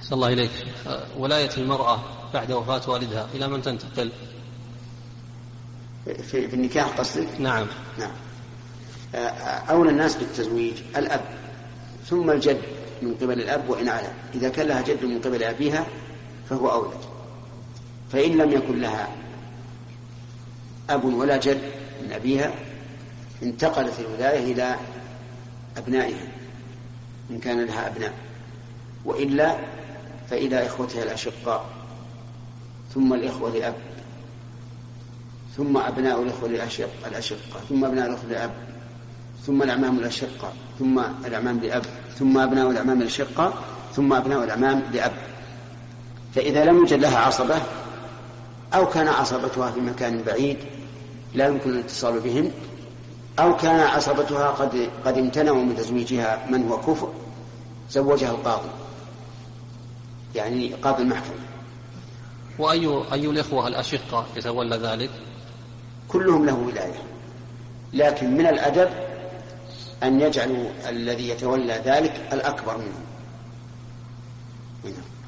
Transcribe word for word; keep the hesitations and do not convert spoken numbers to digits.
صلى الله إليك. ولاية المرأة بعد وفاة والدها إلى من تنتقل؟ في, في النكاح قصدك؟ نعم. نعم. أولى الناس بالتزويج الأب ثم الجد من قبل الأب وإن على، إذا كان لها جد من قبل أبيها فهو أولى. فإن لم يكن لها أب ولا جد من أبيها انتقلت الولاية إلى أبنائها إن كان لها أبناء، وإلا فإلى إخوتها الأشقاء ثم الإخوة لأب ثم أبناء الإخوة الأشقاء ثم أبناء الإخوة لأب ثم الأعمام الأشقاء ثم الأعمام لأب ثم أبناء الأعمام الأشقاء ثم أبناء الأعمام لأب. فإذا لم يوجد لها عصبة أو كان عصبتها في مكان بعيد لا يمكن الاتصال بهم، أو كان عصبتها قد قد امتنعوا من تزويجها من هو كفء، زوجها القاضي يعني قاضي المحكمة. وأي أي الإخوة الأشقة يتولى ذلك؟ كلهم له ولاية، لكن من الأدب أن يجعلوا الذي يتولى ذلك الأكبر منهم.